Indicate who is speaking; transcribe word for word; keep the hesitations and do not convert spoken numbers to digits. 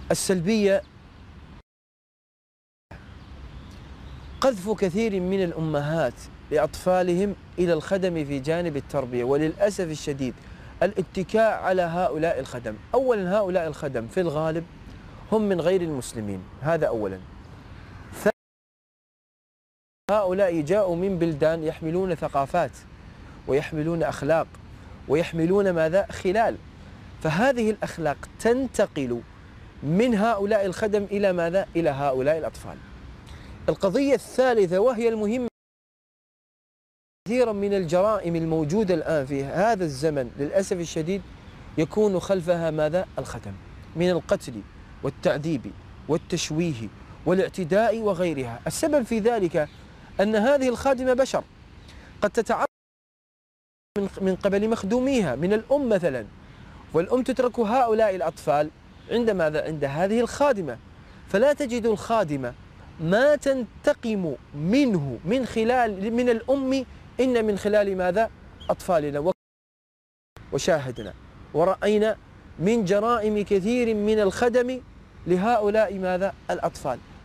Speaker 1: السلبية قذف كثير من الأمهات لأطفالهم إلى الخدم في جانب التربية، وللأسف الشديد الاتكاء على هؤلاء الخدم. أولا هؤلاء الخدم في الغالب هم من غير المسلمين، هذا أولا. هؤلاء جاءوا من بلدان يحملون ثقافات ويحملون أخلاق ويحملون ماذا؟ خلال، فهذه الأخلاق تنتقل من هؤلاء الخدم إلى ماذا؟ إلى هؤلاء الأطفال. القضية الثالثة وهي المهمة، كثيرا من الجرائم الموجودة الآن في هذا الزمن للأسف الشديد يكون خلفها ماذا؟ الخدم، من القتل والتعذيب والتشويه والاعتداء وغيرها. السبب في ذلك أن هذه الخادمة بشر، قد تتعرض من قبل مخدوميها من الأم مثلا، والأم تترك هؤلاء الأطفال عند ماذا؟ عند هذه الخادمة، فلا تجد الخادمة ما تنتقم منه من خلال من الأم إن من خلال ماذا؟ أطفالنا. وشاهدنا ورأينا من جرائم كثير من الخدم لهؤلاء ماذا؟ الأطفال.